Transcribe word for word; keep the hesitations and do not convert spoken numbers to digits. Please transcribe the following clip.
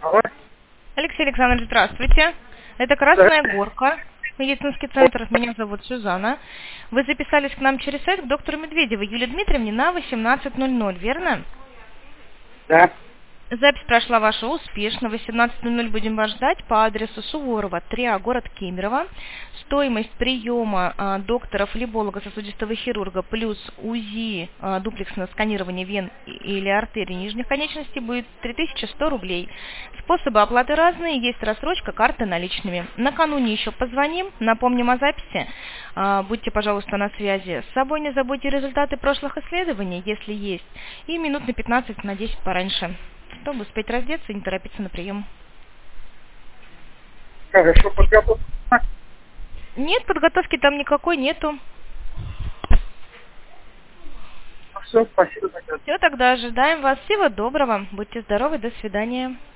Алло. Алексей Александрович, здравствуйте. Это Красная Горка, медицинский центр. Меня зовут Сюзанна. Вы записались к нам через сайт к доктору Медведевой Юлии Дмитриевне на восемнадцать ноль ноль, верно? Да. Запись прошла ваша успешно. В восемнадцать ноль ноль будем вас ждать по адресу Суворова, три А, город Кемерово. Стоимость приема а, доктора, флеболога, сосудистого хирурга плюс УЗИ, а, дуплексное сканирование вен и- или артерий нижних конечностей будет три тысячи сто рублей. Способы оплаты разные, есть рассрочка, карты наличными. Накануне еще позвоним, напомним о записи. А, Будьте, пожалуйста, на связи. С собой не забудьте результаты прошлых исследований, если есть, и минут на пятнадцать, на десять пораньше, чтобы успеть раздеться и не торопиться на прием. Хорошо, подготовка. Нет, подготовки там никакой нету. Все, спасибо. Все, тогда ожидаем вас. Всего доброго. Будьте здоровы. До свидания.